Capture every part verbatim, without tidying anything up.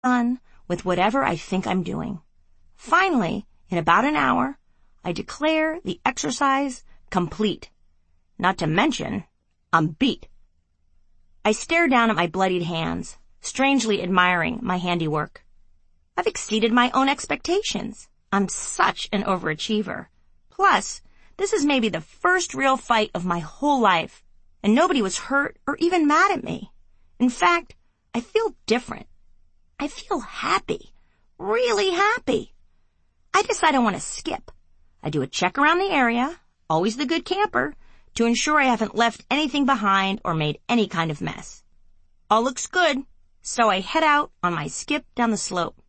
done with whatever I think I'm doing. Finally, in about an hour, I declare the exercise complete. Not to mention, I'm beat. I stare down at my bloodied hands, strangely admiring my handiwork. I've exceeded my own expectations. I'm such an overachiever. Plus, this is maybe the first real fight of my whole life, and nobody was hurt or even mad at me. In fact, I feel different. I feel happy. Really happy. I decide I want to skip. I do a check around the area, always the good camper, to ensure I haven't left anything behind or made any kind of mess. All looks good, so I head out on my skip down the slope.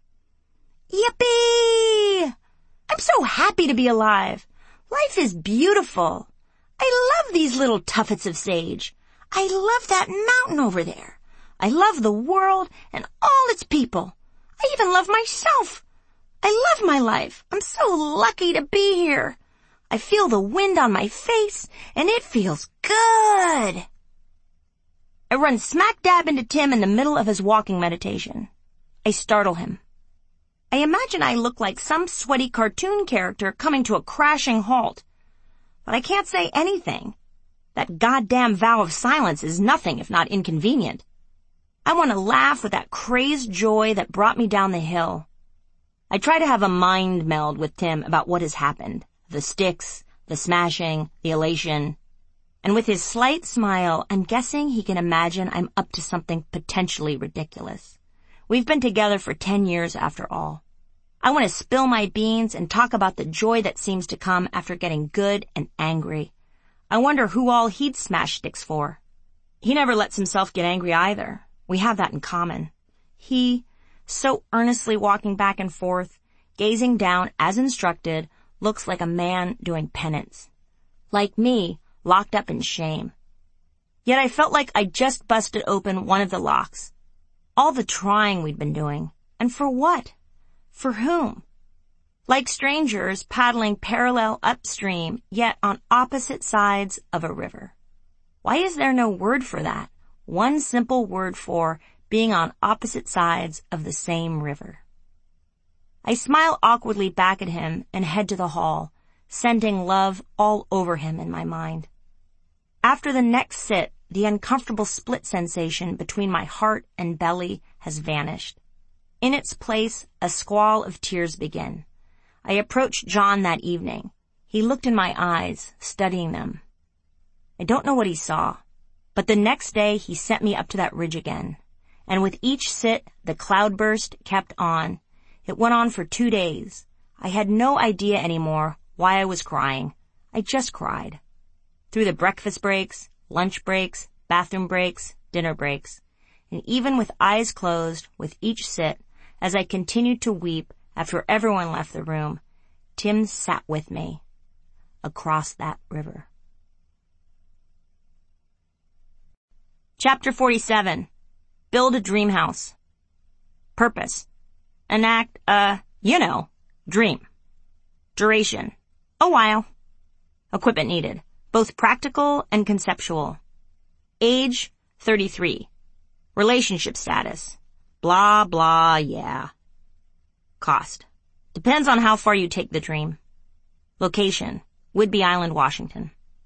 Yippee! I'm so happy to be alive. Life is beautiful. I love these little tuffets of sage. I love that mountain over there. I love the world and all its people. I even love myself. I love my life. I'm so lucky to be here. I feel the wind on my face, and it feels good. I run smack dab into Tim in the middle of his walking meditation. I startle him. I imagine I look like some sweaty cartoon character coming to a crashing halt. But I can't say anything. That goddamn vow of silence is nothing if not inconvenient. I want to laugh with that crazed joy that brought me down the hill. I try to have a mind meld with Tim about what has happened. The sticks, the smashing, the elation. And with his slight smile, I'm guessing he can imagine I'm up to something potentially ridiculous. We've been together for ten years after all. I want to spill my beans and talk about the joy that seems to come after getting good and angry. I wonder who all he'd smash sticks for. He never lets himself get angry either. We have that in common. He, so earnestly walking back and forth, gazing down as instructed, looks like a man doing penance. Like me, locked up in shame. Yet I felt like I just busted open one of the locks. All the trying we'd been doing. And for what? For whom? Like strangers paddling parallel upstream, yet on opposite sides of a river. Why is there no word for that? One simple word for being on opposite sides of the same river. I smile awkwardly back at him and head to the hall, sending love all over him in my mind. After the next sit, the uncomfortable split sensation between my heart and belly has vanished. In its place, a squall of tears begin. I approached John that evening. He looked in my eyes, studying them. I don't know what he saw, but the next day he sent me up to that ridge again. And with each sit, the cloudburst kept on. It went on for two days. I had no idea anymore why I was crying. I just cried. Through the breakfast breaks, lunch breaks, bathroom breaks, dinner breaks. And even with eyes closed, with each sit, as I continued to weep after everyone left the room, Tim sat with me across that river. Chapter forty-seven. Build a dream house. Purpose. Enact a, you know, dream. Duration. A while. Equipment needed. Both practical and conceptual. Age, thirty-three. Relationship status. Blah, blah, yeah. Cost. Depends on how far you take the dream. Location. Whidbey Island, Washington.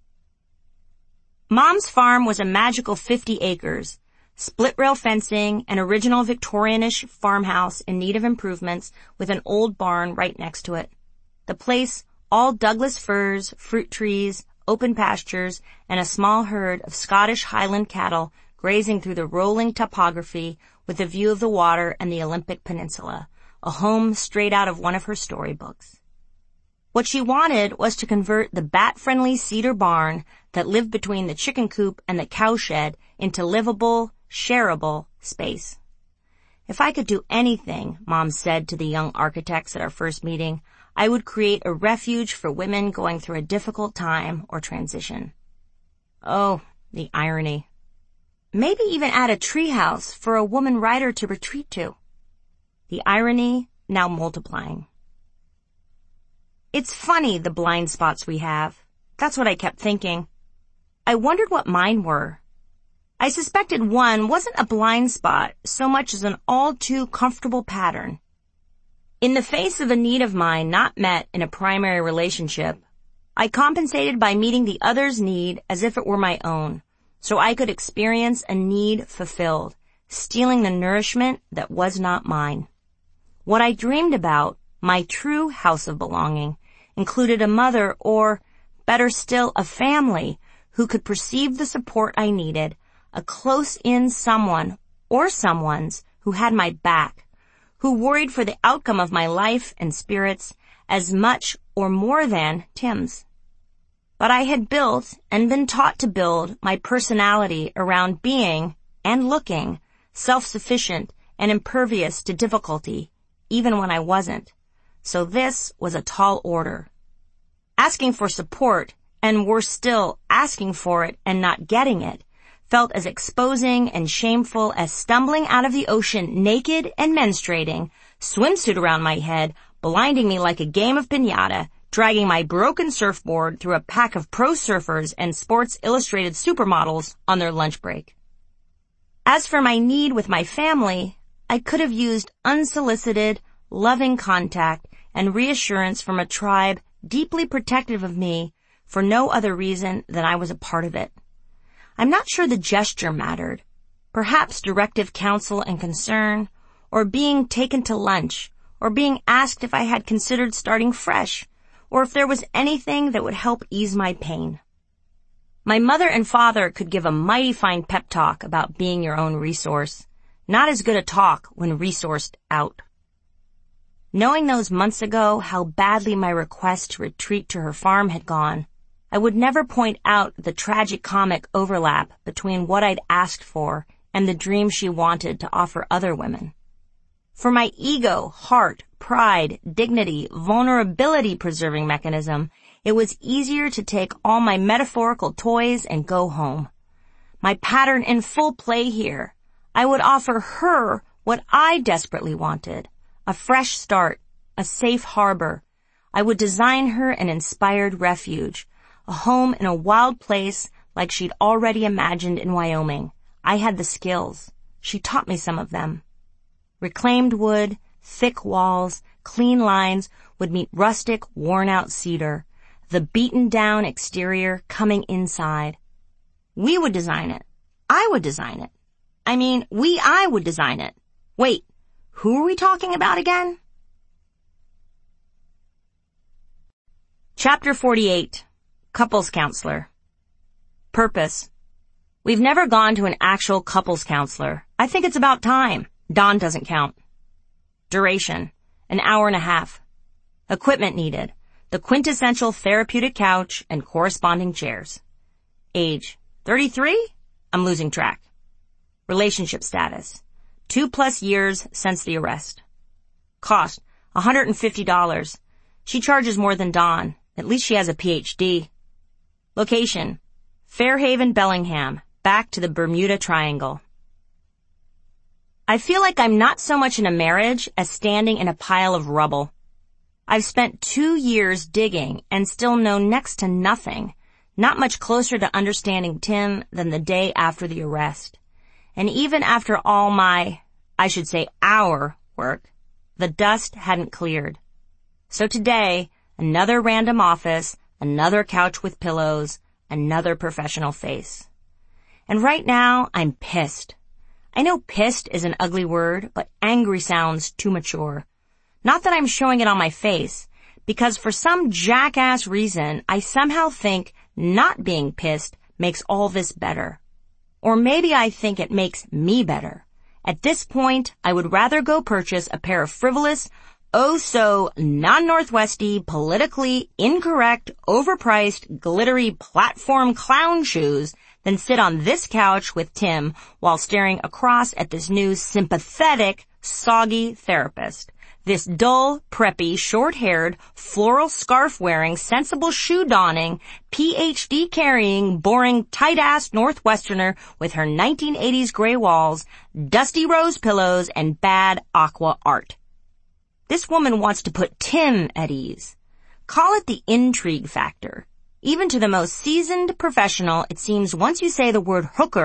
Mom's farm was a magical fifty acres. Split-rail fencing, an original Victorianish farmhouse in need of improvements with an old barn right next to it. The place, all Douglas firs, fruit trees, open pastures, and a small herd of Scottish Highland cattle grazing through the rolling topography with a view of the water and the Olympic Peninsula, a home straight out of one of her storybooks. What she wanted was to convert the bat-friendly cedar barn that lived between the chicken coop and the cowshed into livable, shareable space. If I could do anything, Mom said to the young architects at our first meeting, I would create a refuge for women going through a difficult time or transition. Oh, the irony. Maybe even add a treehouse for a woman writer to retreat to. The irony now multiplying. It's funny, the blind spots we have. That's what I kept thinking. I wondered what mine were. I suspected one wasn't a blind spot so much as an all-too comfortable pattern. In the face of a need of mine not met in a primary relationship, I compensated by meeting the other's need as if it were my own, so I could experience a need fulfilled, stealing the nourishment that was not mine. What I dreamed about, my true house of belonging, included a mother or, better still, a family who could perceive the support I needed, a close-in someone or someones who had my back, who worried for the outcome of my life and spirits as much or more than Tim's. But I had built and been taught to build my personality around being and looking self-sufficient and impervious to difficulty, even when I wasn't. So this was a tall order. Asking for support, and worse still, asking for it and not getting it, felt as exposing and shameful as stumbling out of the ocean naked and menstruating, swimsuit around my head, blinding me like a game of piñata, dragging my broken surfboard through a pack of pro surfers and Sports Illustrated supermodels on their lunch break. As for my need with my family, I could have used unsolicited, loving contact and reassurance from a tribe deeply protective of me for no other reason than I was a part of it. I'm not sure the gesture mattered. Perhaps directive counsel and concern, or being taken to lunch, or being asked if I had considered starting fresh, or if there was anything that would help ease my pain. My mother and father could give a mighty fine pep talk about being your own resource, not as good a talk when resourced out. Knowing those months ago how badly my request to retreat to her farm had gone, I would never point out the tragic comic overlap between what I'd asked for and the dream she wanted to offer other women. For my ego, heart, pride, dignity, vulnerability-preserving mechanism, it was easier to take all my metaphorical toys and go home. My pattern in full play here. I would offer her what I desperately wanted, a fresh start, a safe harbor. I would design her an inspired refuge, a home in a wild place like she'd already imagined in Wyoming. I had the skills. She taught me some of them. Reclaimed wood, thick walls, clean lines would meet rustic, worn-out cedar, the beaten-down exterior coming inside. We would design it. I would design it. I mean, we, I would design it. Wait, who are we talking about again? Chapter forty-eight. Couples Counselor. Purpose. We've never gone to an actual couples counselor. I think it's about time. Dawn doesn't count. Duration. An hour and a half. Equipment needed. The quintessential therapeutic couch and corresponding chairs. Age. thirty-three? I'm losing track. Relationship status. Two plus years since the arrest. Cost. one hundred fifty dollars. She charges more than Dawn. At least she has a P H D. Location. Fairhaven, Bellingham. Back to the Bermuda Triangle. I feel like I'm not so much in a marriage as standing in a pile of rubble. I've spent two years digging and still know next to nothing, not much closer to understanding Tim than the day after the arrest. And even after all my, I should say our, work, the dust hadn't cleared. So today, another random office, another couch with pillows, another professional face. And right now, I'm pissed. I know pissed is an ugly word, but angry sounds too mature. Not that I'm showing it on my face, because for some jackass reason, I somehow think not being pissed makes all this better. Or maybe I think it makes me better. At this point, I would rather go purchase a pair of frivolous, oh so non-Northwesty, politically incorrect, overpriced, glittery platform clown shoes than sit on this couch with Tim while staring across at this new sympathetic, soggy therapist. This dull, preppy, short-haired, floral scarf-wearing, sensible shoe-donning, P H D-carrying, boring, tight-ass Northwesterner with her nineteen eighties gray walls, dusty rose pillows, and bad aqua art. This woman wants to put Tim at ease. Call it the intrigue factor. Even to the most seasoned professional, it seems once you say the word hooker,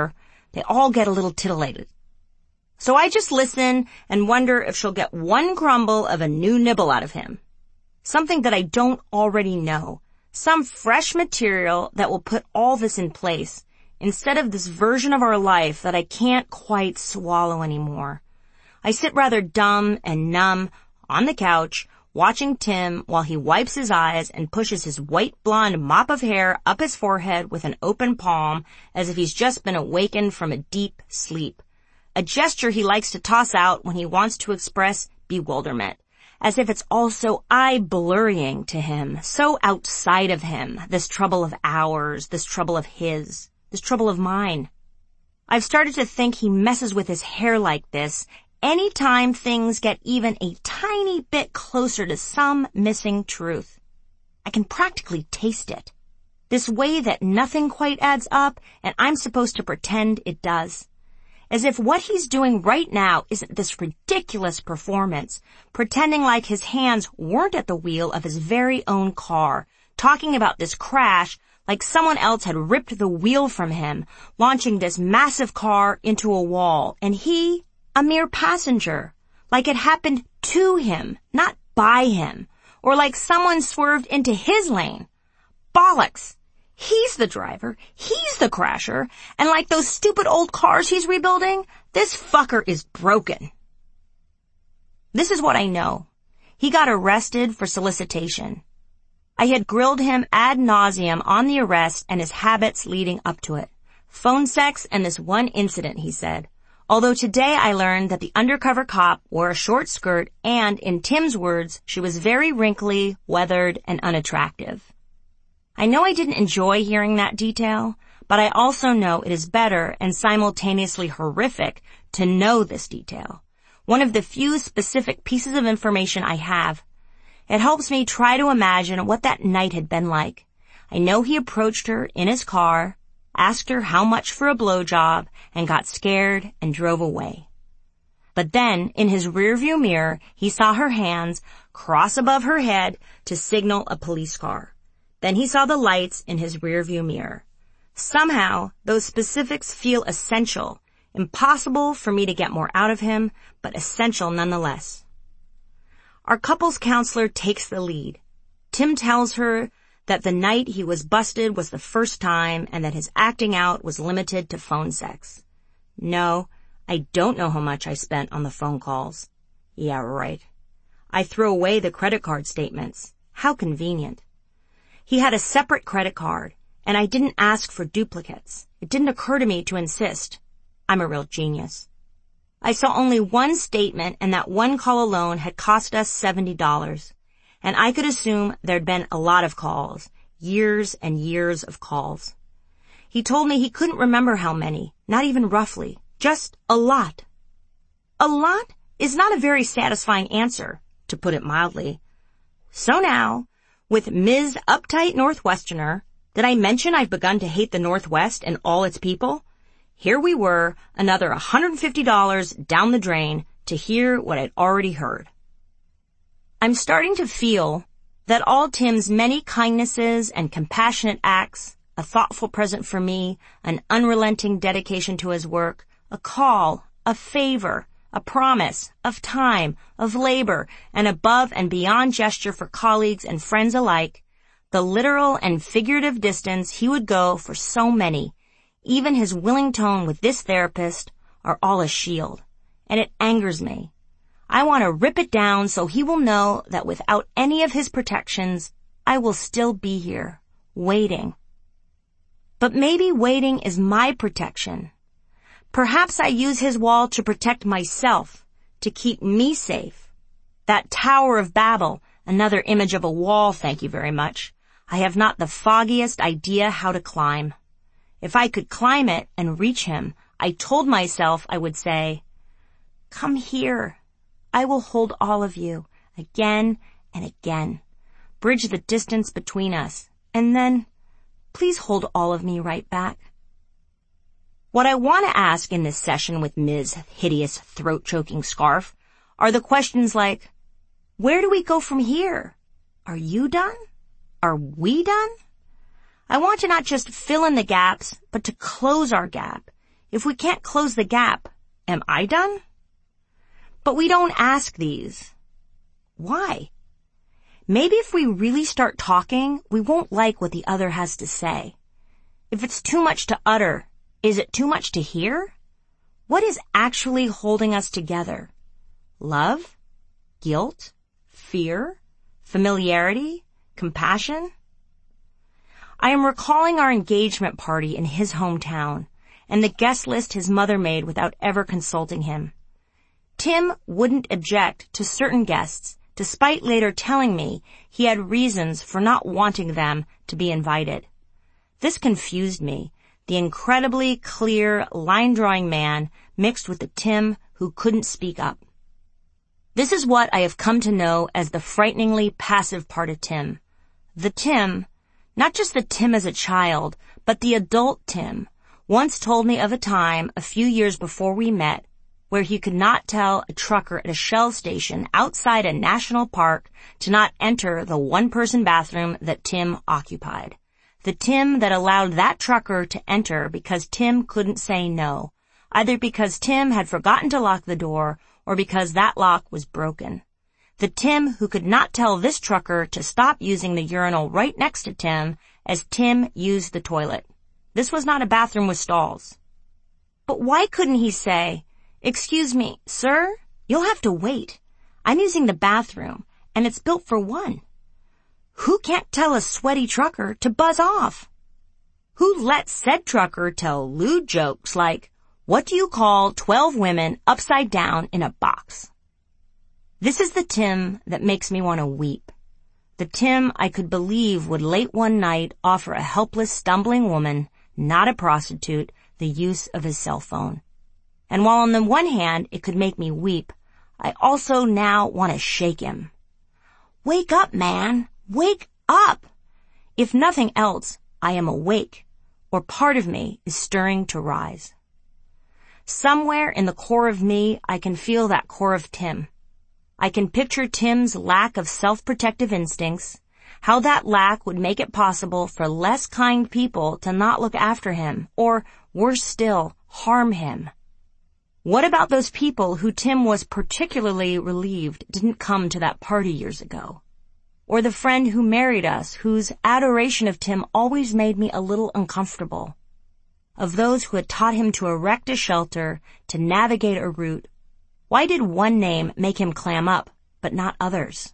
they all get a little titillated. So I just listen and wonder if she'll get one crumble of a new nibble out of him. Something that I don't already know. Some fresh material that will put all this in place, instead of this version of our life that I can't quite swallow anymore. I sit rather dumb and numb on the couch, watching Tim while he wipes his eyes and pushes his white blonde mop of hair up his forehead with an open palm as if he's just been awakened from a deep sleep. A gesture he likes to toss out when he wants to express bewilderment, as if it's all so eye-blurring to him, so outside of him, this trouble of ours, this trouble of his, this trouble of mine. I've started to think he messes with his hair like this anytime things get even a tiny bit closer to some missing truth. I can practically taste it. This way that nothing quite adds up, and I'm supposed to pretend it does. As if what he's doing right now isn't this ridiculous performance, pretending like his hands weren't at the wheel of his very own car, talking about this crash like someone else had ripped the wheel from him, launching this massive car into a wall, and he, a mere passenger, like it happened to him, not by him, or like someone swerved into his lane. Bollocks! He's the driver, he's the crasher, and like those stupid old cars he's rebuilding, this fucker is broken. This is what I know. He got arrested for solicitation. I had grilled him ad nauseum on the arrest and his habits leading up to it. Phone sex and this one incident, he said. Although today I learned that the undercover cop wore a short skirt and, in Tim's words, she was very wrinkly, weathered, and unattractive. I know I didn't enjoy hearing that detail, but I also know it is better and simultaneously horrific to know this detail. One of the few specific pieces of information I have. It helps me try to imagine what that night had been like. I know he approached her in his car, asked her how much for a blowjob, and got scared and drove away. But then, in his rearview mirror, he saw her hands cross above her head to signal a police car. Then he saw the lights in his rearview mirror. Somehow, those specifics feel essential, impossible for me to get more out of him, but essential nonetheless. Our couples counselor takes the lead. Tim tells her that the night he was busted was the first time and that his acting out was limited to phone sex. No, I don't know how much I spent on the phone calls. Yeah, right. I throw away the credit card statements. How convenient. He had a separate credit card, and I didn't ask for duplicates. It didn't occur to me to insist. I'm a real genius. I saw only one statement, and that one call alone had cost us seventy dollars. And I could assume there'd been a lot of calls, years and years of calls. He told me he couldn't remember how many, not even roughly, just a lot. A lot is not a very satisfying answer, to put it mildly. So now, with Miz Uptight Northwesterner, did I mention I've begun to hate the Northwest and all its people? Here we were, another one hundred fifty dollars down the drain to hear what I'd already heard. I'm starting to feel that all Tim's many kindnesses and compassionate acts, a thoughtful present for me, an unrelenting dedication to his work, a call, a favor, a promise of time, of labor, an above and beyond gesture for colleagues and friends alike, the literal and figurative distance he would go for so many, even his willing tone with this therapist, are all a shield. And it angers me. I want to rip it down so he will know that without any of his protections, I will still be here, waiting. But maybe waiting is my protection. Perhaps I use his wall to protect myself, to keep me safe. That Tower of Babel, another image of a wall, thank you very much. I have not the foggiest idea how to climb. If I could climb it and reach him, I told myself I would say, "Come here. I will hold all of you, again and again. Bridge the distance between us, and then, please hold all of me right back." What I want to ask in this session with Miz Hideous Throat-Choking Scarf are the questions like, where do we go from here? Are you done? Are we done? I want to not just fill in the gaps, but to close our gap. If we can't close the gap, am I done? But we don't ask these. Why? Maybe if we really start talking, we won't like what the other has to say. If it's too much to utter, is it too much to hear? What is actually holding us together? Love? Guilt? Fear? Familiarity? Compassion? I am recalling our engagement party in his hometown and the guest list his mother made without ever consulting him. Tim wouldn't object to certain guests, despite later telling me he had reasons for not wanting them to be invited. This confused me, the incredibly clear, line-drawing man mixed with the Tim who couldn't speak up. This is what I have come to know as the frighteningly passive part of Tim. The Tim, not just the Tim as a child, but the adult Tim, once told me of a time a few years before we met where he could not tell a trucker at a Shell station outside a national park to not enter the one-person bathroom that Tim occupied. The Tim that allowed that trucker to enter because Tim couldn't say no, either because Tim had forgotten to lock the door or because that lock was broken. The Tim who could not tell this trucker to stop using the urinal right next to Tim as Tim used the toilet. This was not a bathroom with stalls. But why couldn't he say, "Excuse me, sir, you'll have to wait. I'm using the bathroom, and it's built for one." Who can't tell a sweaty trucker to buzz off? Who lets said trucker tell lewd jokes like, "What do you call twelve women upside down in a box?" This is the Tim that makes me want to weep. The Tim I could believe would late one night offer a helpless, stumbling woman, not a prostitute, the use of his cell phone. And while on the one hand it could make me weep, I also now want to shake him. Wake up, man! Wake up! If nothing else, I am awake, or part of me is stirring to rise. Somewhere in the core of me, I can feel that core of Tim. I can picture Tim's lack of self-protective instincts, how that lack would make it possible for less kind people to not look after him, or, worse still, harm him. What about those people who Tim was particularly relieved didn't come to that party years ago? Or the friend who married us, whose adoration of Tim always made me a little uncomfortable? Of those who had taught him to erect a shelter, to navigate a route, why did one name make him clam up, but not others?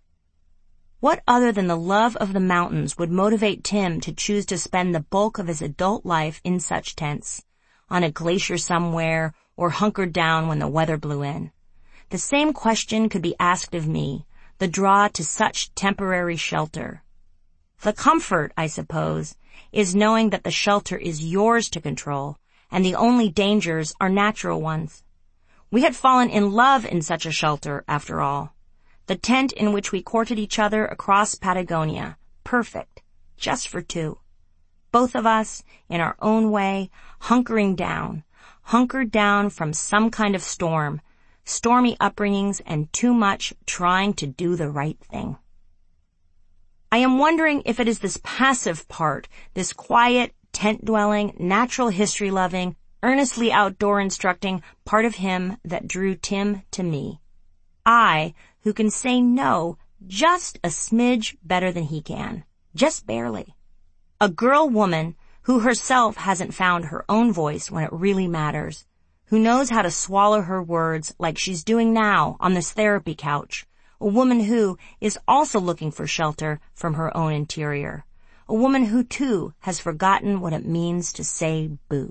What other than the love of the mountains would motivate Tim to choose to spend the bulk of his adult life in such tents, on a glacier somewhere, or hunkered down when the weather blew in? The same question could be asked of me, the draw to such temporary shelter. The comfort, I suppose, is knowing that the shelter is yours to control, and the only dangers are natural ones. We had fallen in love in such a shelter, after all. The tent in which we courted each other across Patagonia, perfect, just for two. Both of us, in our own way, hunkering down, hunkered down from some kind of storm, stormy upbringings and too much trying to do the right thing. I am wondering if it is this passive part, this quiet, tent-dwelling, natural history-loving, earnestly outdoor instructing part of him that drew Tim to me. I, who can say no just a smidge better than he can, just barely. A girl woman who herself hasn't found her own voice when it really matters, who knows how to swallow her words like she's doing now on this therapy couch, a woman who is also looking for shelter from her own interior, a woman who too has forgotten what it means to say boo.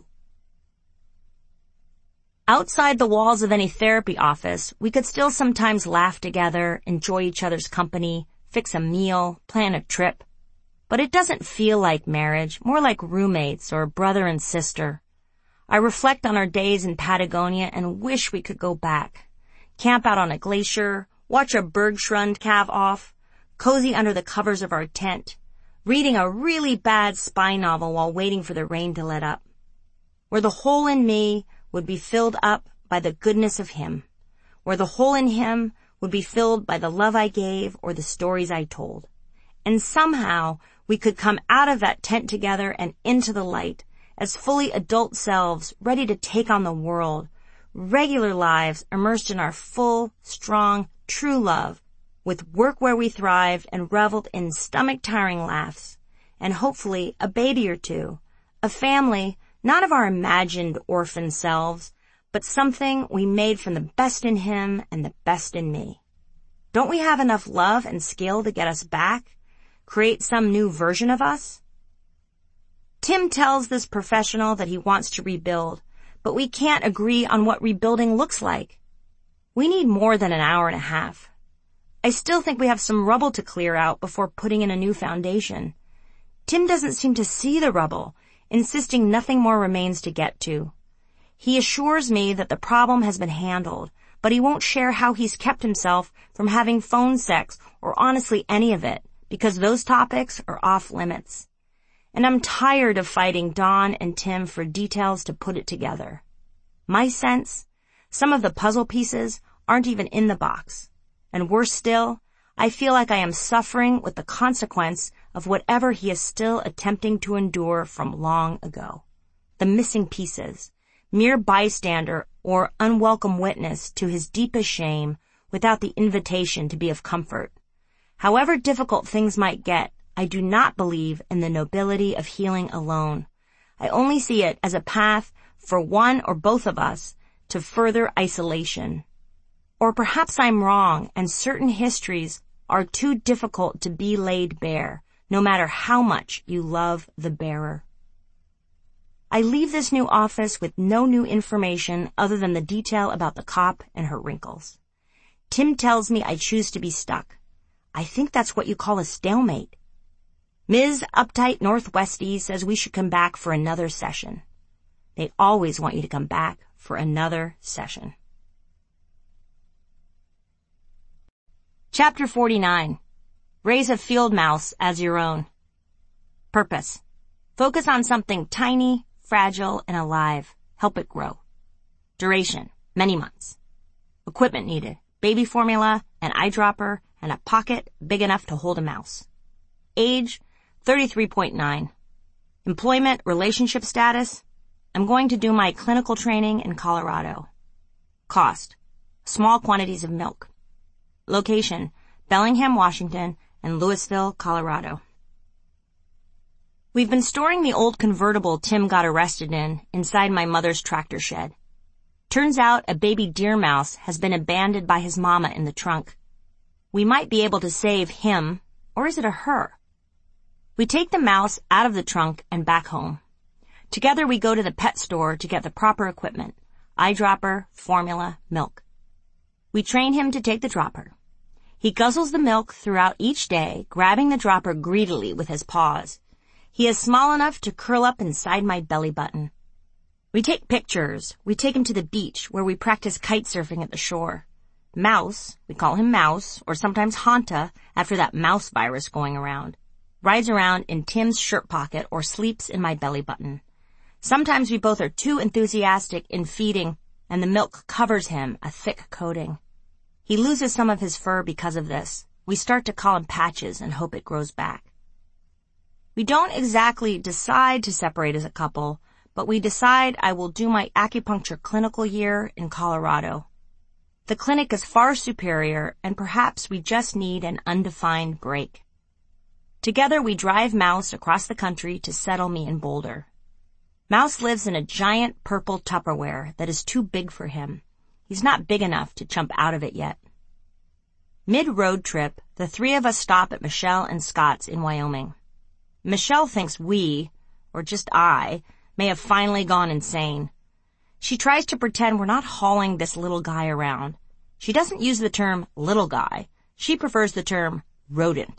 Outside the walls of any therapy office, we could still sometimes laugh together, enjoy each other's company, fix a meal, plan a trip. But it doesn't feel like marriage, more like roommates or brother and sister. I reflect on our days in Patagonia and wish we could go back. Camp out on a glacier, watch a bergschrund calve off, cozy under the covers of our tent, reading a really bad spy novel while waiting for the rain to let up. Where the hole in me would be filled up by the goodness of him, where the hole in him would be filled by the love I gave or the stories I told. And somehow we could come out of that tent together and into the light, as fully adult selves ready to take on the world, regular lives immersed in our full, strong, true love, with work where we thrived and reveled in stomach-tiring laughs, and hopefully a baby or two, a family not of our imagined orphan selves, but something we made from the best in him and the best in me. Don't we have enough love and skill to get us back? Create some new version of us? Tim tells this professional that he wants to rebuild, but we can't agree on what rebuilding looks like. We need more than an hour and a half. I still think we have some rubble to clear out before putting in a new foundation. Tim doesn't seem to see the rubble, insisting nothing more remains to get to. He assures me that the problem has been handled, but he won't share how he's kept himself from having phone sex or honestly any of it, because those topics are off limits. And I'm tired of fighting Dawn and Tim for details to put it together. My sense, some of the puzzle pieces aren't even in the box. And worse still, I feel like I am suffering with the consequence of whatever he is still attempting to endure from long ago. The missing pieces, mere bystander or unwelcome witness to his deepest shame without the invitation to be of comfort. However difficult things might get, I do not believe in the nobility of healing alone. I only see it as a path for one or both of us to further isolation. Or perhaps I'm wrong and certain histories are too difficult to be laid bare, no matter how much you love the bearer. I leave this new office with no new information other than the detail about the cop and her wrinkles. Tim tells me I choose to be stuck. I think that's what you call a stalemate. Miz Uptight Northwestie says we should come back for another session. They always want you to come back for another session. Chapter forty-nine. Raise a field mouse as your own. Purpose. Focus on something tiny, fragile, and alive. Help it grow. Duration. Many months. Equipment needed. Baby formula, an eyedropper, and a pocket big enough to hold a mouse. Age, thirty-three point nine. Employment, relationship status. I'm going to do my clinical training in Colorado. Cost. Small quantities of milk. Location, Bellingham, Washington, and Louisville, Colorado. We've been storing the old convertible Tim got arrested in inside my mother's tractor shed. Turns out a baby deer mouse has been abandoned by his mama in the trunk. We might be able to save him, or is it a her? We take the mouse out of the trunk and back home. Together we go to the pet store to get the proper equipment, eyedropper, formula, milk. We train him to take the dropper. He guzzles the milk throughout each day, grabbing the dropper greedily with his paws. He is small enough to curl up inside my belly button. We take pictures. We take him to the beach where we practice kite surfing at the shore. Mouse, we call him Mouse, or sometimes Hanta after that mouse virus going around, rides around in Tim's shirt pocket or sleeps in my belly button. Sometimes we both are too enthusiastic in feeding and the milk covers him, a thick coating. He loses some of his fur because of this. We start to call him Patches and hope it grows back. We don't exactly decide to separate as a couple, but we decide I will do my acupuncture clinical year in Colorado. The clinic is far superior, and perhaps we just need an undefined break. Together we drive Mouse across the country to settle me in Boulder. Mouse lives in a giant purple Tupperware that is too big for him. He's not big enough to jump out of it yet. Mid-road trip, the three of us stop at Michelle and Scott's in Wyoming. Michelle thinks we, or just I, may have finally gone insane. She tries to pretend we're not hauling this little guy around. She doesn't use the term little guy. She prefers the term rodent.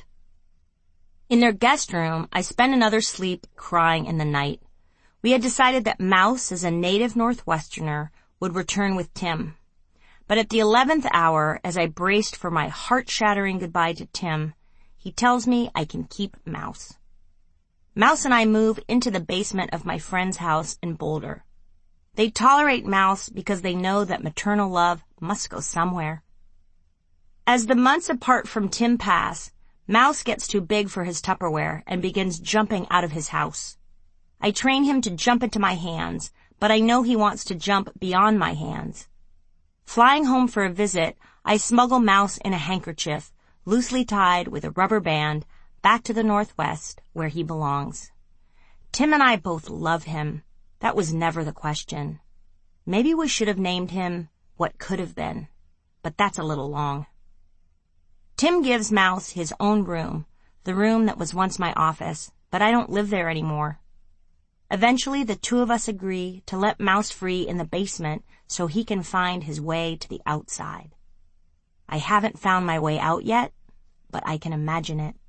In their guest room, I spend another sleep crying in the night. We had decided that Mouse, as a native Northwesterner, would return with Tim. But at the eleventh hour, as I braced for my heart-shattering goodbye to Tim, he tells me I can keep Mouse. Mouse and I move into the basement of my friend's house in Boulder. They tolerate Mouse because they know that maternal love must go somewhere. As the months apart from Tim pass, Mouse gets too big for his Tupperware and begins jumping out of his house. I train him to jump into my hands, but I know he wants to jump beyond my hands. Flying home for a visit, I smuggle Mouse in a handkerchief, loosely tied with a rubber band, back to the Northwest, where he belongs. Tim and I both love him. That was never the question. Maybe we should have named him What Could Have Been, but that's a little long. Tim gives Mouse his own room, the room that was once my office, but I don't live there anymore. Eventually, the two of us agree to let Mouse free in the basement so he can find his way to the outside. I haven't found my way out yet, but I can imagine it.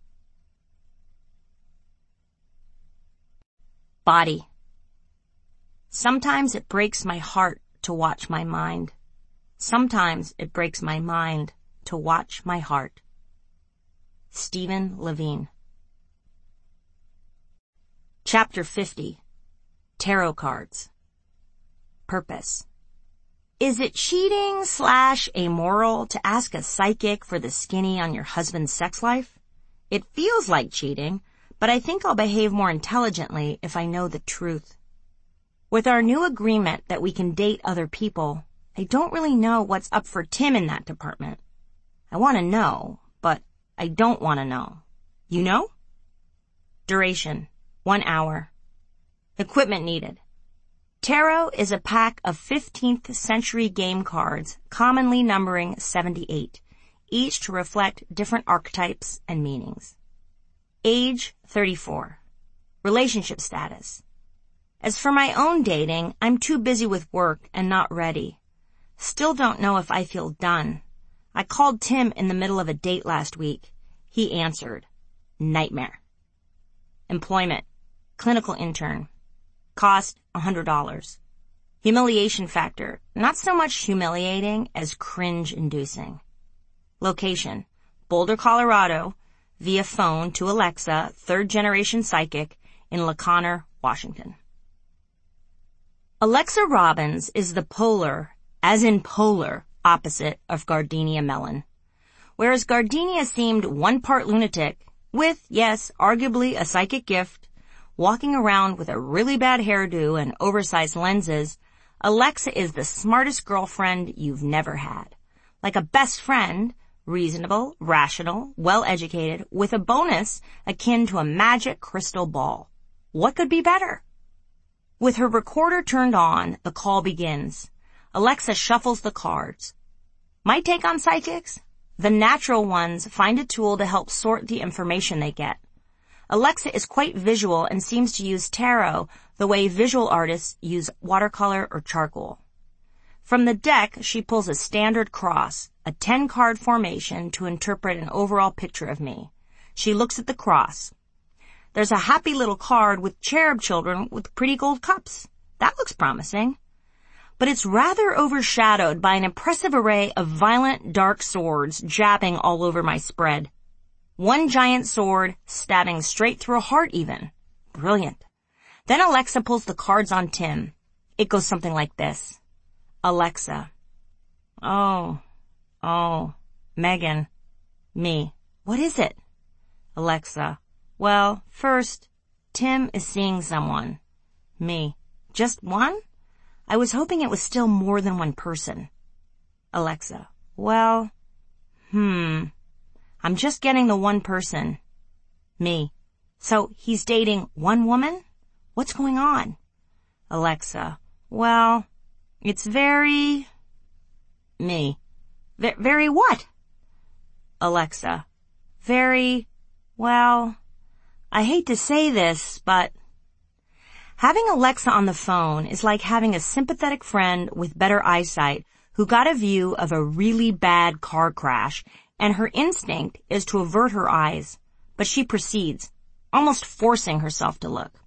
Body. Sometimes it breaks my heart to watch my mind. Sometimes it breaks my mind to watch my heart. Stephen Levine. Chapter fifty. Tarot cards. Purpose. Is it cheating slash amoral to ask a psychic for the skinny on your husband's sex life? It feels like cheating, but I think I'll behave more intelligently if I know the truth. With our new agreement that we can date other people, I don't really know what's up for Tim in that department. I want to know, but I don't want to know. You know? Duration, one hour. Equipment needed. Tarot is a pack of fifteenth century game cards, commonly numbering seventy-eight, each to reflect different archetypes and meanings. Age, thirty-four. Relationship status. As for my own dating, I'm too busy with work and not ready. Still don't know if I feel done. I called Tim in the middle of a date last week. He answered, nightmare. Employment, clinical intern. Cost, one hundred dollars. Humiliation factor, not so much humiliating as cringe-inducing. Location, Boulder, Colorado, via phone to Alexa, third-generation psychic, in La Conner, Washington. Alexa Robbins is the polar, as in polar, opposite of Gardenia Mellon. Whereas Gardenia seemed one part lunatic, with, yes, arguably a psychic gift, walking around with a really bad hairdo and oversized lenses, Alexa is the smartest girlfriend you've never had. Like a best friend, reasonable, rational, well-educated, with a bonus akin to a magic crystal ball. What could be better? With her recorder turned on, the call begins. Alexa shuffles the cards. My take on psychics? The natural ones find a tool to help sort the information they get. Alexa is quite visual and seems to use tarot the way visual artists use watercolor or charcoal. From the deck, she pulls a standard cross, a ten-card formation to interpret an overall picture of me. She looks at the cross. There's a happy little card with cherub children with pretty gold cups. That looks promising. But it's rather overshadowed by an impressive array of violent, dark swords jabbing all over my spread. One giant sword stabbing straight through a heart even. Brilliant. Then Alexa pulls the cards on Tim. It goes something like this. Alexa. Oh. Oh. Megan. Me. What is it? Alexa. Well, first, Tim is seeing someone. Me. Just one? I was hoping it was still more than one person. Alexa. Well, hmm. I'm just getting the one person. Me. So he's dating one woman? What's going on? Alexa. Well, it's very... Me. V- very what? Alexa. Very... Well, I hate to say this, but... Having Alexa on the phone is like having a sympathetic friend with better eyesight who got a view of a really bad car crash, and her instinct is to avert her eyes, but she proceeds, almost forcing herself to look.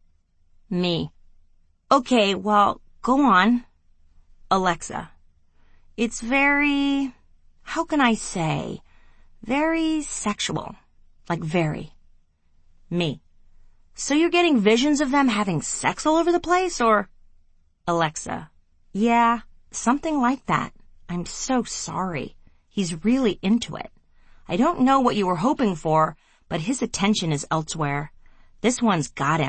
Me. Okay, well, go on. Alexa. It's very, how can I say, very sexual. Like very. Me. So you're getting visions of them having sex all over the place, or? Alexa. Yeah, something like that. I'm so sorry. He's really into it. I don't know what you were hoping for, but his attention is elsewhere. This one's got him.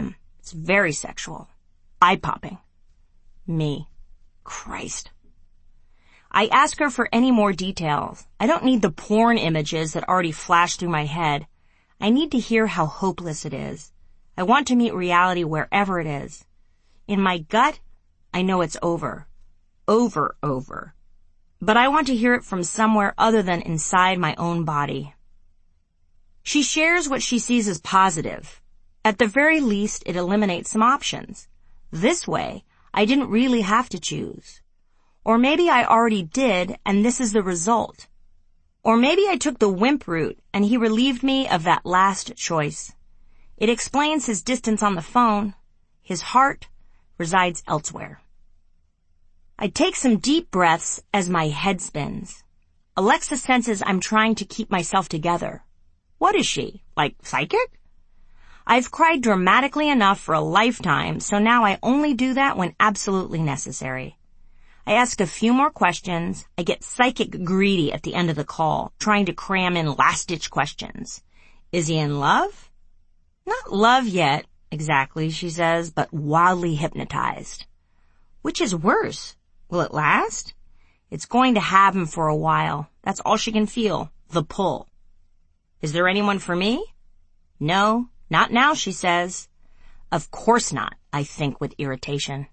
It's very sexual. Eye-popping. Me. Christ. I ask her for any more details. I don't need the porn images that already flash through my head. I need to hear how hopeless it is. I want to meet reality wherever it is. In my gut, I know it's over. Over, over. But I want to hear it from somewhere other than inside my own body. She shares what she sees as positive. At the very least, it eliminates some options. This way, I didn't really have to choose. Or maybe I already did, and this is the result. Or maybe I took the wimp route, and he relieved me of that last choice. It explains his distance on the phone. His heart resides elsewhere. I take some deep breaths as my head spins. Alexa senses I'm trying to keep myself together. What is she, like psychic? I've cried dramatically enough for a lifetime, so now I only do that when absolutely necessary. I ask a few more questions. I get psychic greedy at the end of the call, trying to cram in last-ditch questions. Is he in love? Not love yet, exactly, she says, but wildly hypnotized. Which is worse? Will it last? It's going to have him for a while. That's all she can feel, the pull. Is there anyone for me? No, not now, she says. Of course not, I think with irritation.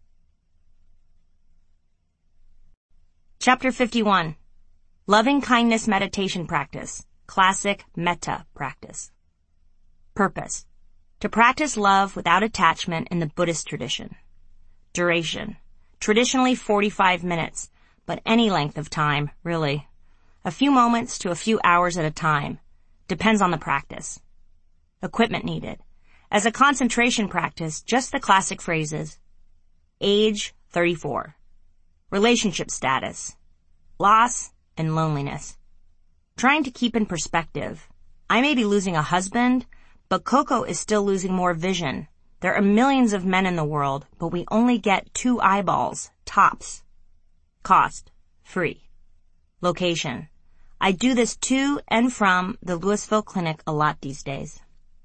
Chapter fifty-one. Loving Kindness Meditation Practice. Classic Metta Practice. Purpose. To practice love without attachment in the Buddhist tradition. Duration. Traditionally forty-five minutes, but any length of time, really. A few moments to a few hours at a time. Depends on the practice. Equipment needed. As a concentration practice, just the classic phrases. Age, thirty-four. Relationship status. Loss and loneliness. Trying to keep in perspective. I may be losing a husband, but Coco is still losing more vision. There are millions of men in the world, but we only get two eyeballs, tops. Cost. Free. Location. I do this to and from the Louisville Clinic a lot these days.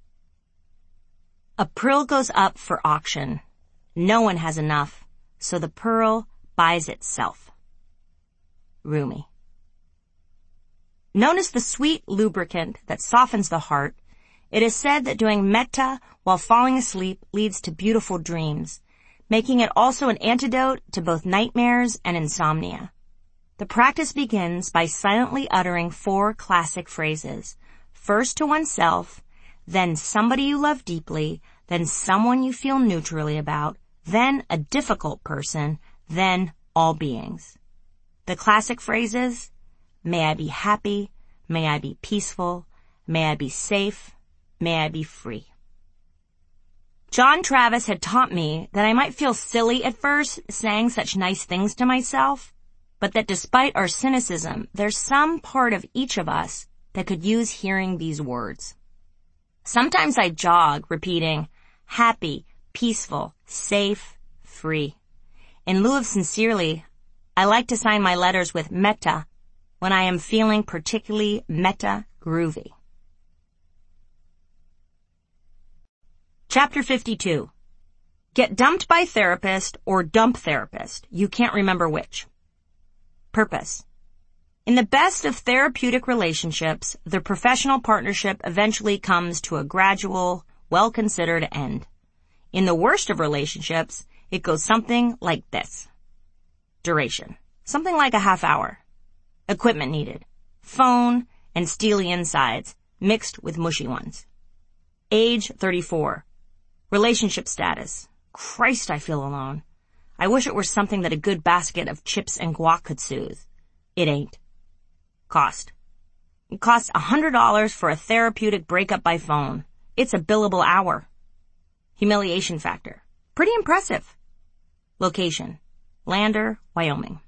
A pearl goes up for auction. No one has enough, so the pearl buys itself. Rumi. Known as the sweet lubricant that softens the heart, it is said that doing metta while falling asleep leads to beautiful dreams, making it also an antidote to both nightmares and insomnia. The practice begins by silently uttering four classic phrases, first to oneself, then somebody you love deeply, then someone you feel neutrally about, then a difficult person, then all beings. The classic phrases, may I be happy, may I be peaceful, may I be safe, may I be free. John Travis had taught me that I might feel silly at first saying such nice things to myself, but that despite our cynicism, there's some part of each of us that could use hearing these words. Sometimes I jog repeating, happy, peaceful, safe, free. In lieu of sincerely, I like to sign my letters with metta when I am feeling particularly metta groovy. Chapter fifty-two. Get dumped by therapist or dump therapist. You can't remember which. Purpose. In the best of therapeutic relationships, the professional partnership eventually comes to a gradual, well-considered end. In the worst of relationships, it goes something like this. Duration. Something like a half hour. Equipment needed. Phone and steely insides, mixed with mushy ones. Age, thirty-four. Relationship status. Christ, I feel alone. I wish it were something that a good basket of chips and guac could soothe. It ain't. Cost. It costs one hundred dollars for a therapeutic breakup by phone. It's a billable hour. Humiliation factor. Pretty impressive. Location. Lander, Wyoming.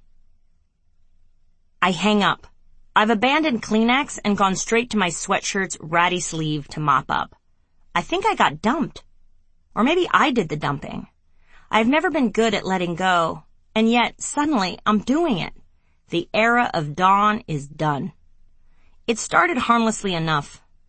I hang up. I've abandoned Kleenex and gone straight to my sweatshirt's ratty sleeve to mop up. I think I got dumped. Or maybe I did the dumping. I've never been good at letting go, and yet suddenly I'm doing it. The era of dawn is done. It started harmlessly enough.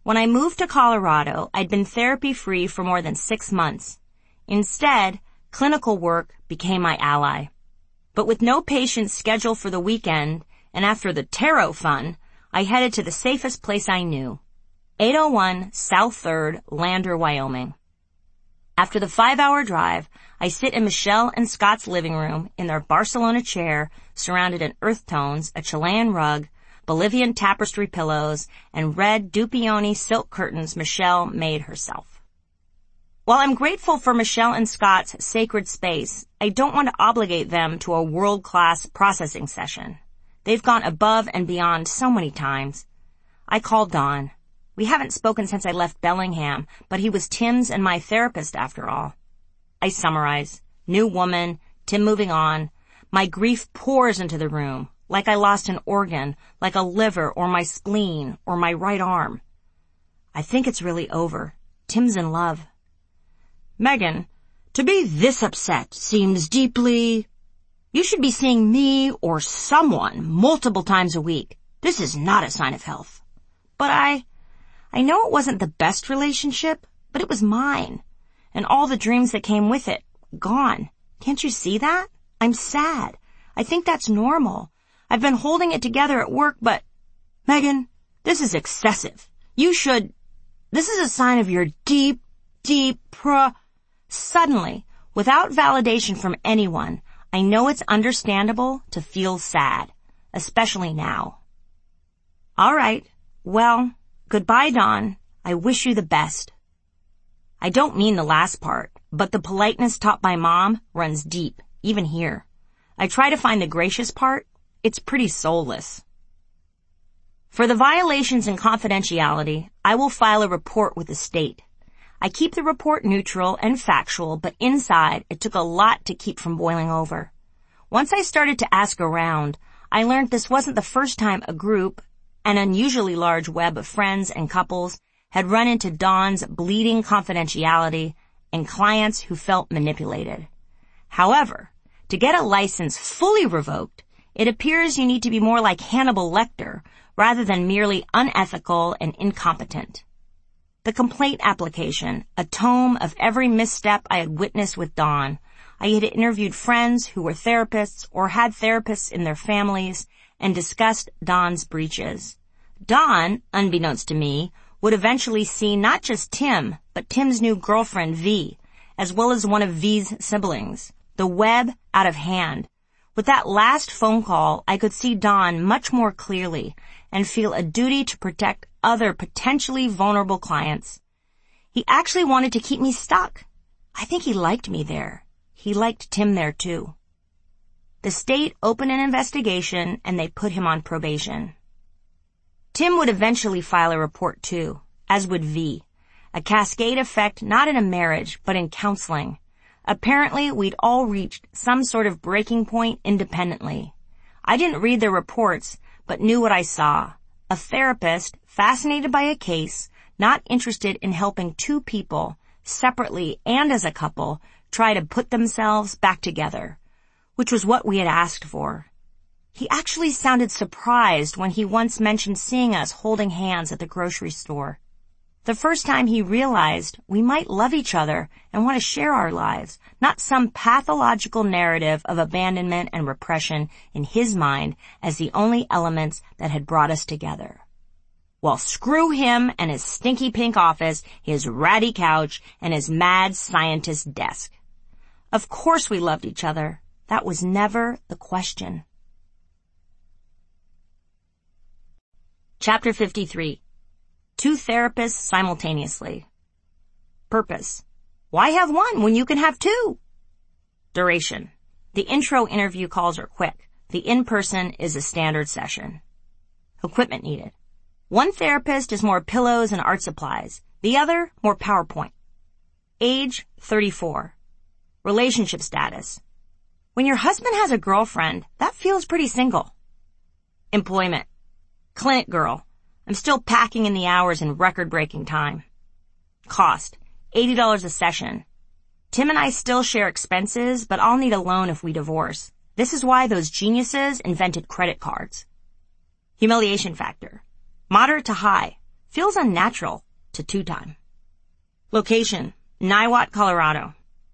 When I moved to Colorado, I'd been therapy-free for more than six months. Instead, clinical work became my ally. But with no patients scheduled for the weekend, and after the tarot fun, I headed to the safest place I knew, eight oh one South third, Lander, Wyoming. After the five-hour drive, I sit in Michelle and Scott's living room in their Barcelona chair, surrounded in earth tones, a Chilean rug, Bolivian tapestry pillows, and red Dupioni silk curtains Michelle made herself. While I'm grateful for Michelle and Scott's sacred space, I don't want to obligate them to a world-class processing session. They've gone above and beyond so many times. I called Don. We haven't spoken since I left Bellingham, but he was Tim's and my therapist after all. I summarize. New woman, Tim moving on. My grief pours into the room, like I lost an organ, like a liver or my spleen or my right arm. I think it's really over. Tim's in love. Megan, to be this upset seems deeply... You should be seeing me or someone multiple times a week. This is not a sign of health. But I... I know it wasn't the best relationship, but it was mine. And all the dreams that came with it, gone. Can't you see that? I'm sad. I think that's normal. I've been holding it together at work, but... Megan, this is excessive. You should... This is a sign of your deep, deep pro... Suddenly, without validation from anyone, I know it's understandable to feel sad, especially now. All right. Well, goodbye, Dawn. I wish you the best. I don't mean the last part, but the politeness taught by Mom runs deep, even here. I try to find the gracious part. It's pretty soulless. For the violations in confidentiality, I will file a report with the state. I keep the report neutral and factual, but inside it took a lot to keep from boiling over. Once I started to ask around, I learned this wasn't the first time a group, an unusually large web of friends and couples, had run into Dawn's bleeding confidentiality and clients who felt manipulated. However, to get a license fully revoked, it appears you need to be more like Hannibal Lecter rather than merely unethical and incompetent. The complaint application, a tome of every misstep I had witnessed with Dawn. I had interviewed friends who were therapists or had therapists in their families and discussed Dawn's breaches. Dawn, unbeknownst to me, would eventually see not just Tim, but Tim's new girlfriend, V, as well as one of V's siblings. The web out of hand. With that last phone call, I could see Dawn much more clearly and feel a duty to protect other potentially vulnerable clients. He actually wanted to keep me stuck. I think he liked me there. He liked Tim there too. The state opened an investigation and they put him on probation. Tim would eventually file a report too, as would V. A cascade effect not in a marriage, but in counseling. Apparently, we'd all reached some sort of breaking point independently. I didn't read their reports, but knew what I saw. A therapist, fascinated by a case, not interested in helping two people, separately and as a couple, try to put themselves back together, which was what we had asked for. He actually sounded surprised when he once mentioned seeing us holding hands at the grocery store. The first time he realized we might love each other and want to share our lives, not some pathological narrative of abandonment and repression in his mind as the only elements that had brought us together. Well, screw him and his stinky pink office, his ratty couch, and his mad scientist desk. Of course we loved each other. That was never the question. Chapter fifty-three. Two therapists simultaneously. Purpose. Why have one when you can have two? Duration. The intro interview calls are quick. The in-person is a standard session. Equipment needed. One therapist is more pillows and art supplies. The other, more PowerPoint. Age, thirty-four. Relationship status. When your husband has a girlfriend, that feels pretty single. Employment. Clinic girl. I'm still packing in the hours in record-breaking time. Cost. eighty dollars a session. Tim and I still share expenses, but I'll need a loan if we divorce. This is why those geniuses invented credit cards. Humiliation factor. Moderate to high. Feels unnatural to two-time. Location, Niwot, Colorado.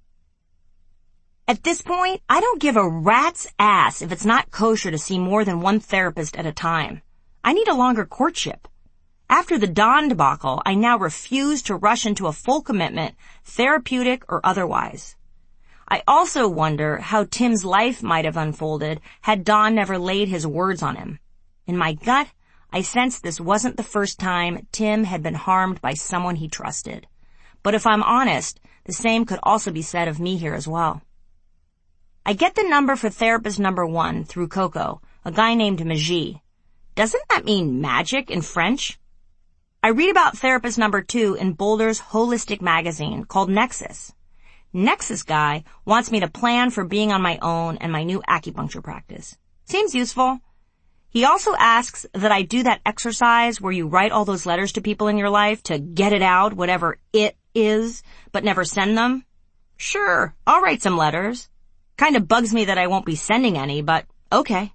At this point, I don't give a rat's ass if it's not kosher to see more than one therapist at a time. I need a longer courtship. After the Dawn debacle, I now refuse to rush into a full commitment, therapeutic or otherwise. I also wonder how Tim's life might have unfolded had Don never laid his words on him. In my gut, I sensed this wasn't the first time Tim had been harmed by someone he trusted. But if I'm honest, the same could also be said of me here as well. I get the number for therapist number one through Coco, a guy named Magie. Doesn't that mean magic in French? I read about therapist number two in Boulder's holistic magazine called Nexus. Nexus guy wants me to plan for being on my own and my new acupuncture practice. Seems useful. He also asks that I do that exercise where you write all those letters to people in your life to get it out, whatever it is, but never send them. Sure, I'll write some letters. Kind of bugs me that I won't be sending any, but okay.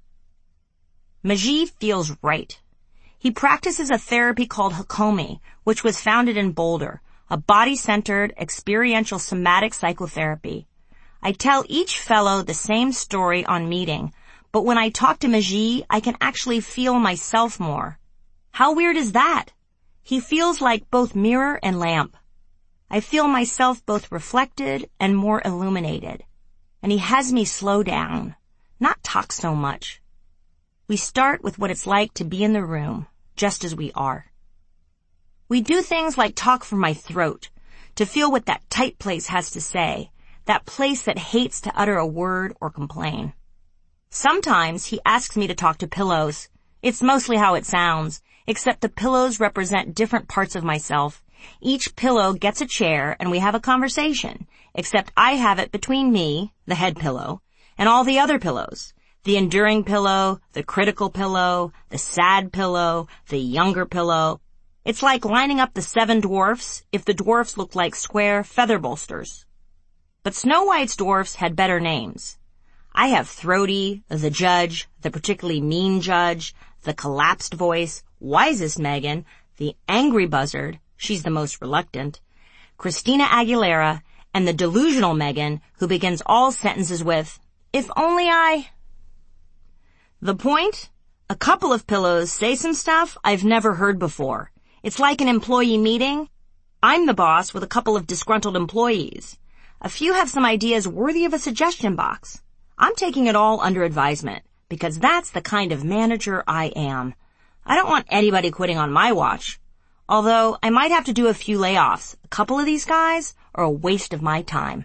Magie feels right. He practices a therapy called Hakomi, which was founded in Boulder, a body-centered, experiential somatic psychotherapy. I tell each fellow the same story on meeting, but when I talk to Magie, I can actually feel myself more. How weird is that? He feels like both mirror and lamp. I feel myself both reflected and more illuminated. And he has me slow down, not talk so much. We start with what it's like to be in the room, just as we are. We do things like talk from my throat, to feel what that tight place has to say, that place that hates to utter a word or complain. Sometimes he asks me to talk to pillows. It's mostly how it sounds, except the pillows represent different parts of myself. Each pillow gets a chair and we have a conversation, except I have it between me, the head pillow, and all the other pillows. The enduring pillow, the critical pillow, the sad pillow, the younger pillow. It's like lining up the seven dwarfs if the dwarfs looked like square feather bolsters. But Snow White's dwarfs had better names. I have Throaty, the judge, the particularly mean judge, the collapsed voice, wisest Megan, the angry buzzard, she's the most reluctant, Christina Aguilera, and the delusional Megan, who begins all sentences with, if only I... The point? A couple of pillows say some stuff I've never heard before. It's like an employee meeting. I'm the boss with a couple of disgruntled employees. A few have some ideas worthy of a suggestion box. I'm taking it all under advisement, because that's the kind of manager I am. I don't want anybody quitting on my watch. Although I might have to do a few layoffs. A couple of these guys are a waste of my time.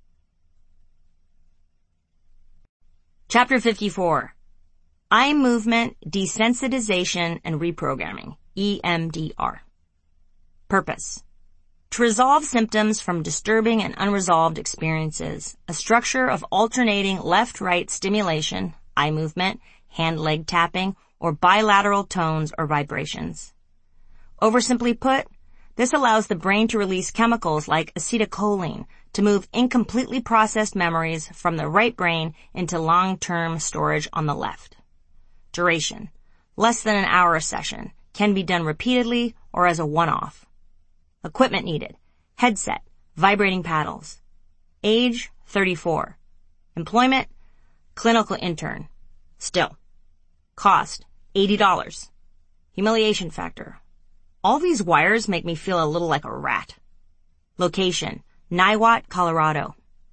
Chapter fifty-four. Eye Movement, Desensitization, and Reprogramming, E M D R. Purpose. To resolve symptoms from disturbing and unresolved experiences, a structure of alternating left-right stimulation, eye movement, hand-leg tapping, or bilateral tones or vibrations. Oversimply put, this allows the brain to release chemicals like acetylcholine to move incompletely processed memories from the right brain into long-term storage on the left. Duration. Less than an hour a session. Can be done repeatedly or as a one-off. Equipment needed. Headset. Vibrating paddles. Age, thirty-four. Employment, clinical intern. Still. Cost, eighty dollars. Humiliation factor. All these wires make me feel a little like a rat. Location, Niwot, Colorado.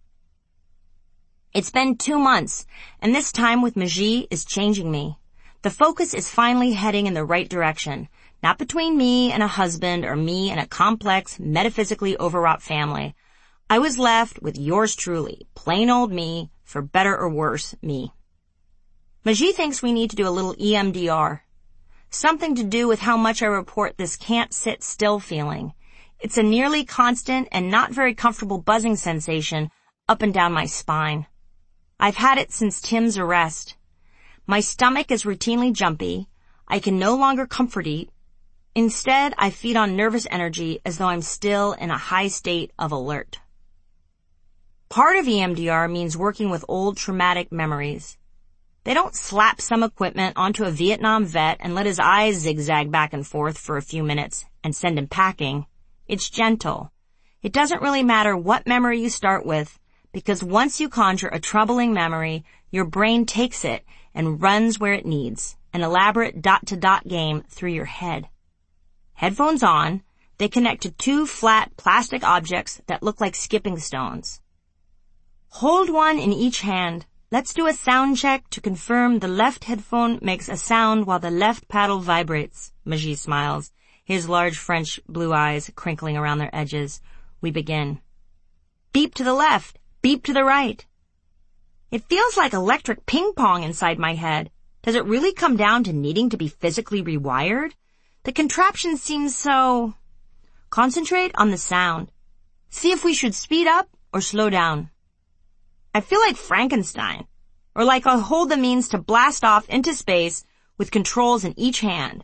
It's been two months, and this time with Magie is changing me. The focus is finally heading in the right direction, not between me and a husband or me and a complex, metaphysically overwrought family. I was left with yours truly, plain old me, for better or worse, me. Magie thinks we need to do a little E M D R. Something to do with how much I report this can't sit still feeling. It's a nearly constant and not very comfortable buzzing sensation up and down my spine. I've had it since Tim's arrest. My stomach is routinely jumpy. I can no longer comfort eat. Instead, I feed on nervous energy as though I'm still in a high state of alert. Part of E M D R means working with old traumatic memories. They don't slap some equipment onto a Vietnam vet and let his eyes zigzag back and forth for a few minutes and send him packing. It's gentle. It doesn't really matter what memory you start with, because once you conjure a troubling memory, your brain takes it and runs where it needs, an elaborate dot-to-dot game through your head. Headphones on, they connect to two flat plastic objects that look like skipping stones. Hold one in each hand. Let's do a sound check to confirm the left headphone makes a sound while the left paddle vibrates. Majid smiles, his large French blue eyes crinkling around their edges. We begin. Beep to the left. Beep to the right. It feels like electric ping pong inside my head. Does it really come down to needing to be physically rewired? The contraption seems so... Concentrate on the sound. See if we should speed up or slow down. I feel like Frankenstein, or like I'll hold the means to blast off into space with controls in each hand.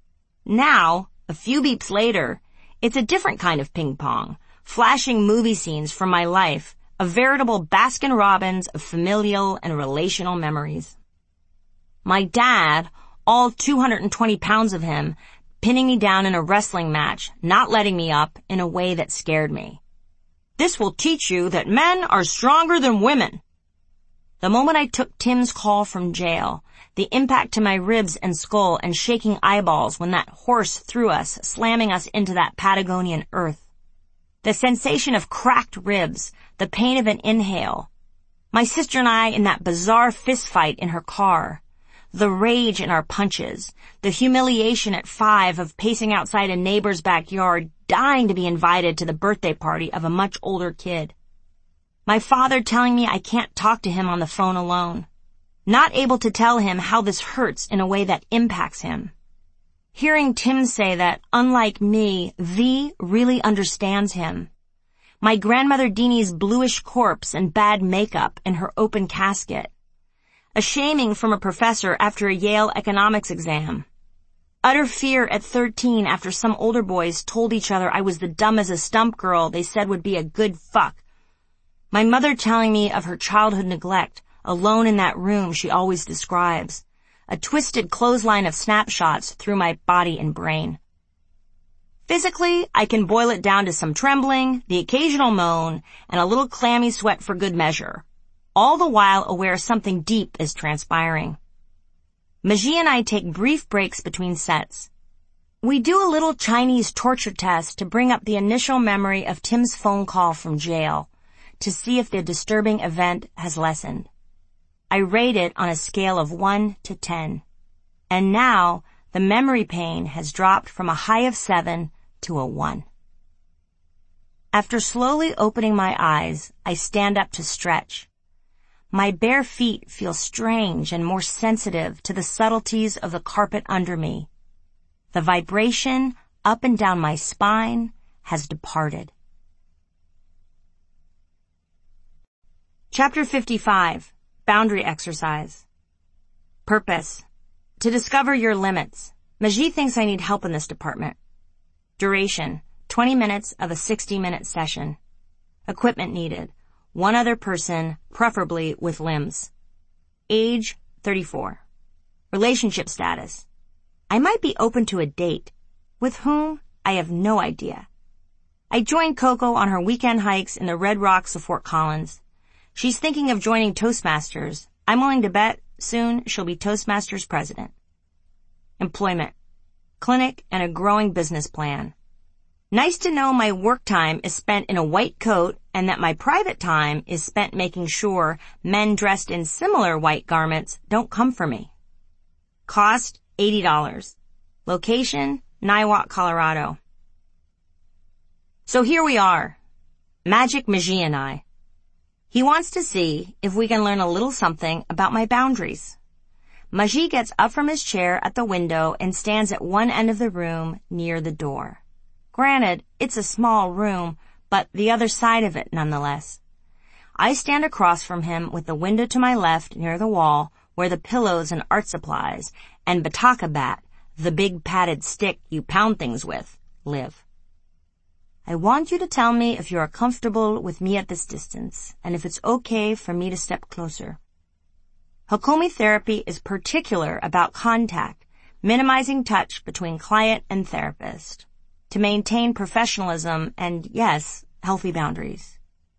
Now, a few beeps later, it's a different kind of ping pong, flashing movie scenes from my life, a veritable Baskin-Robbins of familial and relational memories. My dad, all two hundred twenty pounds of him, pinning me down in a wrestling match, not letting me up in a way that scared me. This will teach you that men are stronger than women. The moment I took Tim's call from jail, the impact to my ribs and skull and shaking eyeballs when that horse threw us, slamming us into that Patagonian earth. The sensation of cracked ribs, the pain of an inhale. My sister and I in that bizarre fist fight in her car. The rage in our punches. The humiliation at five of pacing outside a neighbor's backyard, dying to be invited to the birthday party of a much older kid. My father telling me I can't talk to him on the phone alone. Not able to tell him how this hurts in a way that impacts him. Hearing Tim say that, unlike me, V really understands him. My grandmother Deanie's bluish corpse and bad makeup in her open casket. A shaming from a professor after a Yale economics exam. Utter fear at thirteen after some older boys told each other I was the dumb as a stump girl they said would be a good fuck. My mother telling me of her childhood neglect, alone in that room she always describes. A twisted clothesline of snapshots through my body and brain. Physically, I can boil it down to some trembling, the occasional moan, and a little clammy sweat for good measure, all the while aware something deep is transpiring. Majid and I take brief breaks between sets. We do a little Chinese torture test to bring up the initial memory of Tim's phone call from jail, to see if the disturbing event has lessened. I rate it on a scale of one to ten. And now, the memory pain has dropped from a high of seven to a one. After slowly opening my eyes, I stand up to stretch. My bare feet feel strange and more sensitive to the subtleties of the carpet under me. The vibration up and down my spine has departed. Chapter fifty-five. Boundary exercise. Purpose. To discover your limits. Majid thinks I need help in this department. Duration. twenty minutes of a sixty minute session. Equipment needed. One other person, preferably with limbs. Age, thirty-four. Relationship status. I might be open to a date. With whom? I have no idea. I joined Coco on her weekend hikes in the Red Rocks of Fort Collins. She's thinking of joining Toastmasters. I'm willing to bet soon she'll be Toastmasters president. Employment. Clinic and a growing business plan. Nice to know my work time is spent in a white coat and that my private time is spent making sure men dressed in similar white garments don't come for me. Cost, eighty dollars. Location, Niwot, Colorado. So here we are. Magic Majid and I. He wants to see if we can learn a little something about my boundaries. Majid gets up from his chair at the window and stands at one end of the room near the door. Granted, it's a small room, but the other side of it nonetheless. I stand across from him with the window to my left near the wall where the pillows and art supplies and Bataka bat, the big padded stick you pound things with, live. I want you to tell me if you are comfortable with me at this distance, and if it's okay for me to step closer. Hakomi therapy is particular about contact, minimizing touch between client and therapist, to maintain professionalism and, yes, healthy boundaries.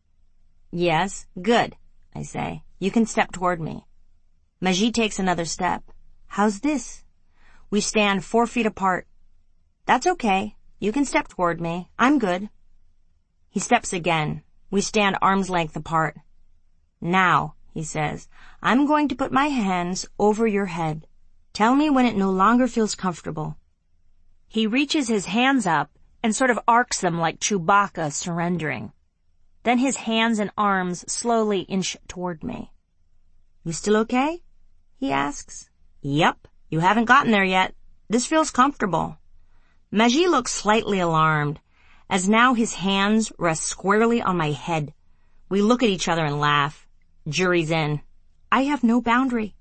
Yes, good, I say. You can step toward me. Majid takes another step. How's this? We stand four feet apart. That's okay. You can step toward me. I'm good. He steps again. We stand arm's length apart. Now, he says, I'm going to put my hands over your head. Tell me when it no longer feels comfortable. He reaches his hands up and sort of arcs them like Chewbacca surrendering. Then his hands and arms slowly inch toward me. You still okay? He asks. Yep, you haven't gotten there yet. This feels comfortable. Majid looks slightly alarmed, as now his hands rest squarely on my head. We look at each other and laugh. Jury's in. I have no boundary.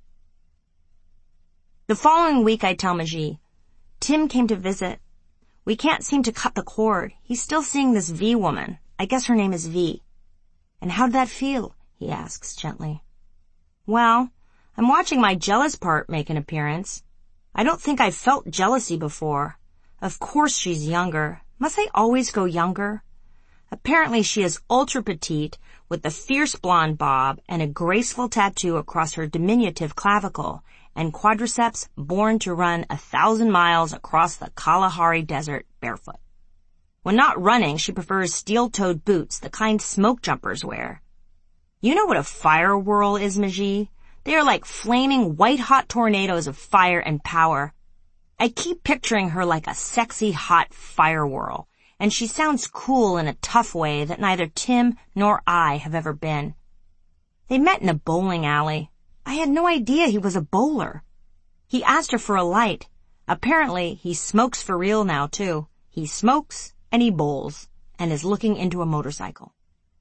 The following week I tell Majid, Tim came to visit. We can't seem to cut the cord. He's still seeing this V woman. I guess her name is V. And how'd that feel? He asks gently. Well, I'm watching my jealous part make an appearance. I don't think I've felt jealousy before. Of course she's younger. Must I always go younger? Apparently she is ultra petite with a fierce blonde bob and a graceful tattoo across her diminutive clavicle and quadriceps born to run a thousand miles across the Kalahari Desert barefoot. When not running, she prefers steel-toed boots, the kind smoke jumpers wear. You know what a fire whirl is, Majid? They are like flaming white-hot tornadoes of fire and power. I keep picturing her like a sexy, hot fire whirl, and she sounds cool in a tough way that neither Tim nor I have ever been. They met in a bowling alley. I had no idea he was a bowler. He asked her for a light. Apparently, he smokes for real now, too. He smokes and he bowls and is looking into a motorcycle.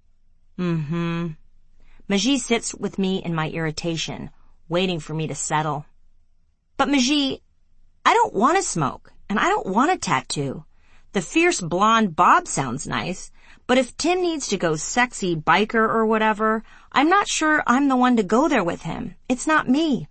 Mm-hmm. Majid sits with me in my irritation, waiting for me to settle. But Majid, I don't want to smoke, and I don't want a tattoo. The fierce blonde bob sounds nice, but if Tim needs to go sexy biker or whatever, I'm not sure I'm the one to go there with him. It's not me.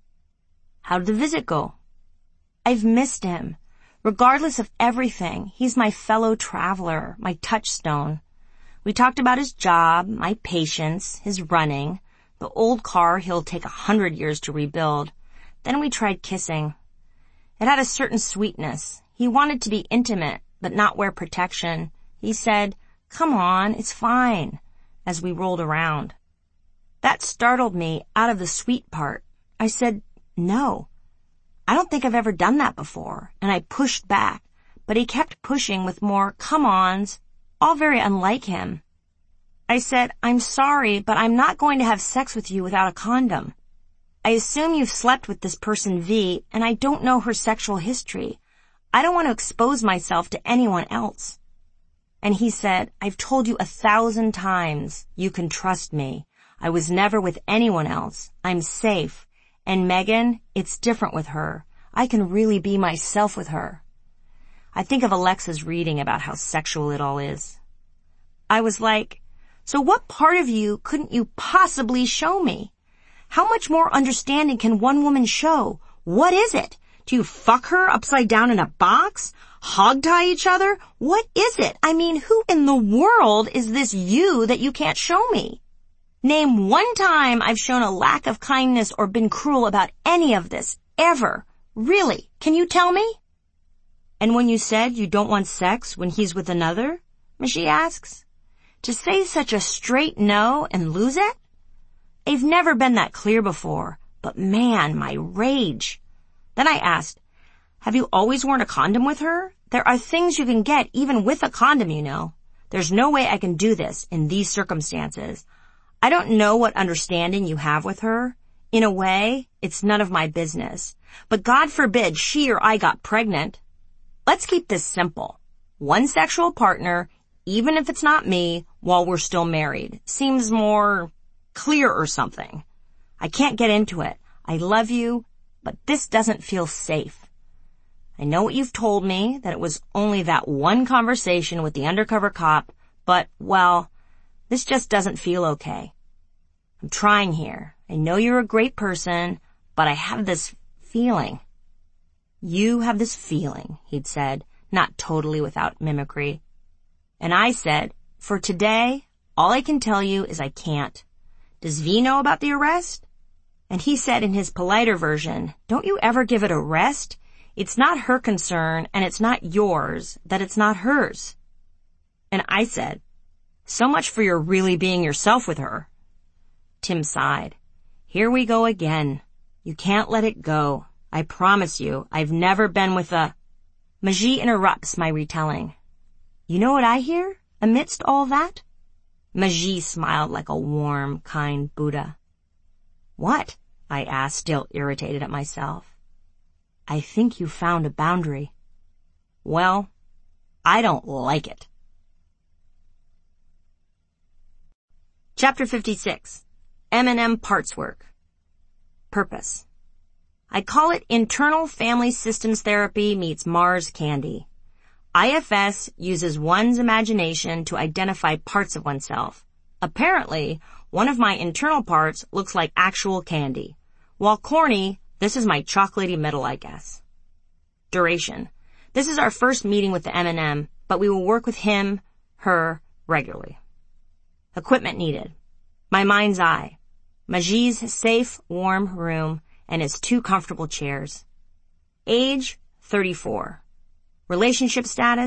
How did the visit go? I've missed him. Regardless of everything, he's my fellow traveler, my touchstone. We talked about his job, my patience, his running, the old car he'll take a hundred years to rebuild. Then we tried kissing. It had a certain sweetness. He wanted to be intimate, but not wear protection. He said, "Come on, it's fine," as we rolled around. That startled me out of the sweet part. I said, "No. I don't think I've ever done that before," and I pushed back, but he kept pushing with more come-ons, all very unlike him. I said, "I'm sorry, but I'm not going to have sex with you without a condom. I assume you've slept with this person V, and I don't know her sexual history. I don't want to expose myself to anyone else." And he said, "I've told you a thousand times, you can trust me. I was never with anyone else. I'm safe. And Megan, it's different with her. I can really be myself with her." I think of Alexa's reading about how sexual it all is. I was like, so what part of you couldn't you possibly show me? How much more understanding can one woman show? What is it? Do you fuck her upside down in a box? Hog-tie each other? What is it? I mean, who in the world is this you that you can't show me? Name one time I've shown a lack of kindness or been cruel about any of this, ever. Really, can you tell me? And when you said you don't want sex when he's with another, Majid asks, to say such a straight no and lose it? I've never been that clear before, but man, my rage. Then I asked, have you always worn a condom with her? There are things you can get even with a condom, you know. There's no way I can do this in these circumstances. I don't know what understanding you have with her. In a way, it's none of my business. But God forbid she or I got pregnant. Let's keep this simple. One sexual partner, even if it's not me, while we're still married, seems more clear or something. I can't get into it. I love you, but this doesn't feel safe. I know what you've told me, that it was only that one conversation with the undercover cop, but, well, this just doesn't feel okay. I'm trying here. I know you're a great person, but I have this feeling. You have this feeling, he'd said, not totally without mimicry. And I said, for today, all I can tell you is I can't. Does V know about the arrest? And he said in his politer version, don't you ever give it a rest? It's not her concern, and it's not yours, that it's not hers. And I said, so much for your really being yourself with her. Tim sighed. Here we go again. You can't let it go. I promise you, I've never been with a... Majid interrupts my retelling. You know what I hear amidst all that? Majid smiled like a warm, kind Buddha. What? I asked, still irritated at myself. I think you found a boundary. Well, I don't like it. Chapter fifty-six. M and M Parts Work. Purpose. I call it Internal Family Systems Therapy meets Mars Candy. I F S uses one's imagination to identify parts of oneself. Apparently, one of my internal parts looks like actual candy. While corny, this is my chocolatey middle, I guess. Duration. This is our first meeting with the M and M, but we will work with him, her, regularly. Equipment needed. My mind's eye. Majid's safe, warm room and his two comfortable chairs. Age, thirty-four. Relationship status,